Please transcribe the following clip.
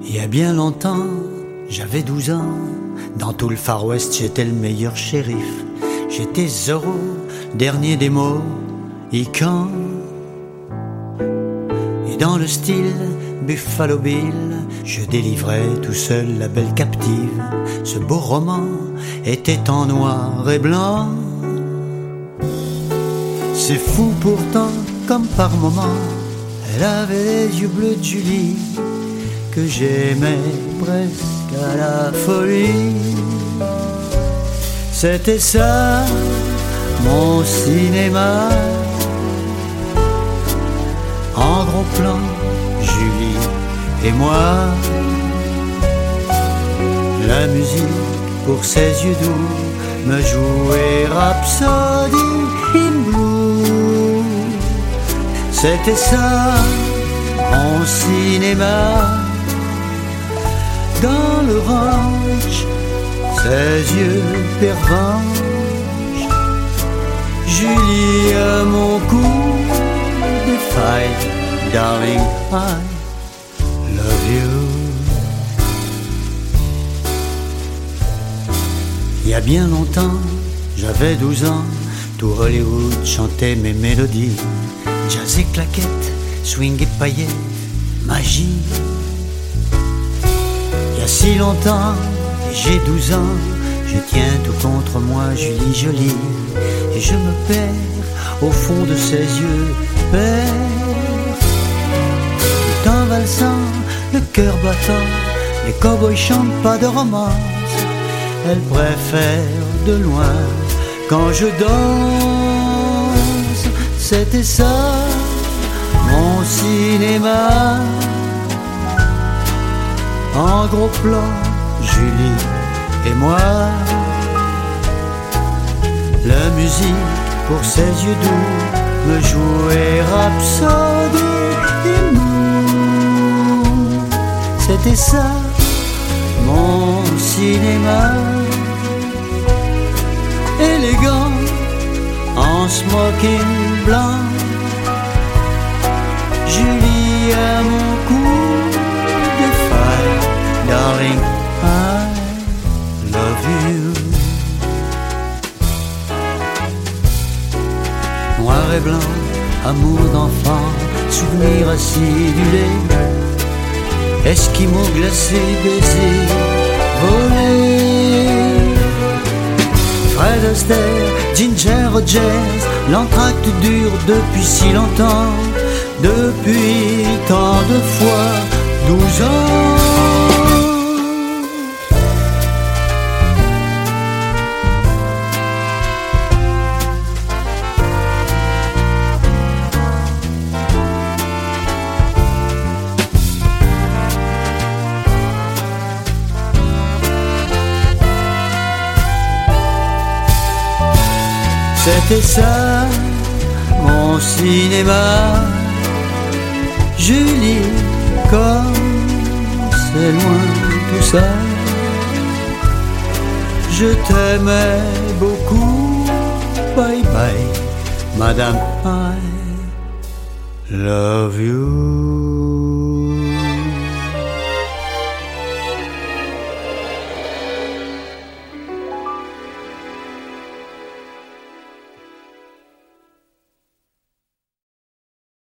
Il y a bien longtemps, j'avais 12 ans. Dans tout le Far West, j'étais le meilleur shérif. J'étais Zorro, dernier des Mohicans. Et dans le style Buffalo Bill, je délivrais tout seul la belle captive. Ce beau roman était en noir et blanc. C'est fou pourtant, comme par moments, elle avait les yeux bleus de Julie, que j'aimais presque à la folie. C'était ça, mon cinéma. En gros plan, Julie et moi. La musique pour ses yeux doux me jouait Rhapsody in Blue. C'était ça, mon cinéma. Dans le ranch, ses yeux pervenches. Julie à mon cou, des failles, darling, I love you. Il y a bien longtemps, j'avais 12 ans, tout Hollywood chantait mes mélodies. Jazz et claquettes, swing et paillettes, magie. Il y a si longtemps, et j'ai 12 ans, je tiens tout contre moi, Julie jolie. Et je me perds au fond de ses yeux, père. Tout en valsant, le cœur battant, les cow-boys chantent pas de romance. Elle préfère de loin quand je danse. C'était ça, mon cinéma. En gros plan, Julie et moi. La musique pour ses yeux doux me jouait Rhapsody in Blue. C'était ça, mon cinéma. Élégant, en smoking blanc. Julie à mon cou de faille. Darling, I love you. Noir et blanc, amour d'enfant, souvenir acidulé. Esquimaux glacés, baisers volés. Fred Astaire, Ginger Rogers, l'entracte dure depuis si longtemps, depuis tant de fois, 12 ans. C'était ça, mon cinéma. Julie, comme c'est loin tout ça. Je t'aimais beaucoup. Bye bye, Madame, I love you.